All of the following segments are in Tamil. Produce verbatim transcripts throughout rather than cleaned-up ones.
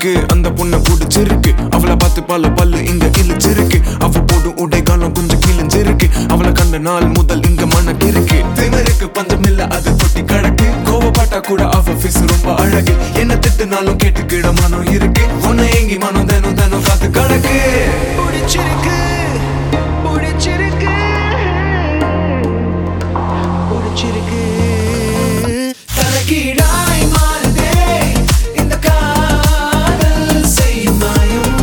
எனக்கு அந்த பொண்ணை பிடிச்சிருக்கு. அவளை பார்த்து பல பல்லு இங்க இழிச்சிருக்கு. அவ போடும் உடைகாலம் கொஞ்சம் கிழிஞ்சிருக்கு. அவளை கண்ட நாள் முதல் இங்க மனக்கு இருக்கு. திணறுக்கு பஞ்சம் இல்ல அது கொட்டி கிடக்கு. கோவப்பட்டா கூட அவ ஃபேஸ் ரொம்ப அழகு. என்ன திட்டுனாலும் கேட்டுக்கிட மனம் இருக்கு. உன்னை எங்கி மனம் தினம் தினம் காத்து கிடக்கு. பிடிச்சிருக்கு பிடிச்சிருக்கு பிடிச்சிருக்கு தலைகீழாய் மாறுதே இந்த காதல் செய்யும் மாயம்.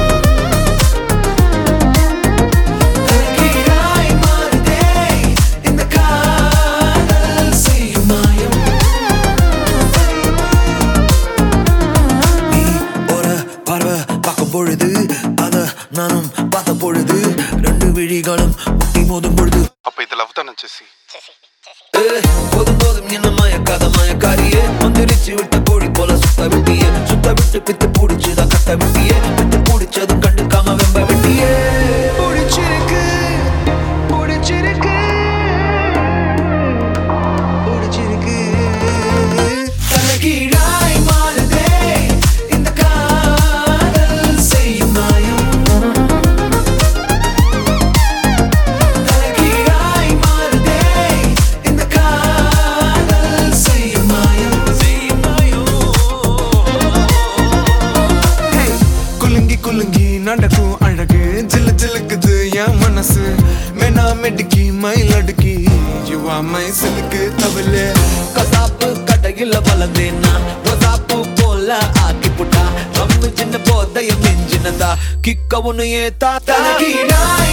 தலைகீழாய் மாறுதே இந்த காதல் செய்யும் மாயம். நீ ஒரு பார்வை பார்க்கும் பொழுது அத நானும் பார்த்த பொழுது ரெண்டு விழிகளும் முட்டி மோதும் பொழுது அப்ப இது லவ் தானே ஜெசி? போதும் போதும் என்ன மயக்காத மயக்காரியே மந்திரிச்சு விட்ட கோழி போல சுத்த விட்டியே சுத்த விட்டு பித்து பூடிச்சுதான் கத்த விட்டியே பித்து பூடிச்சதும் கண்டுக்காம வெம்ப விட்டியே. பிடிச்சிருக்கு பிடிச்சிருக்கு பிடிச்சிருக்கு தலைகீழாய் மாறுதே இந்த காதல் செய்யும் மாயம். தலைகீழாய் மாறுதே இந்த காதல் செய்யும் மாயம் செய்யும் மாயம். குலுங்கி குலுங்கி நடக்கும் அழகு ஜில்லு ஜில்லுக்குது என் மனசு. மெனா மெடுக்கி மயில் அடுக்கி யுவா மை சிலுக்கு தவளே. கசாப்பு கடையில வளர்ந்தேன்னா வசாப்பு போல ஆக்கி புட்டா நம்ம சின்ன போதைய மிஞ்சினதா கிக்க ஒண்ணு ஏத்தா தலைகீழாய்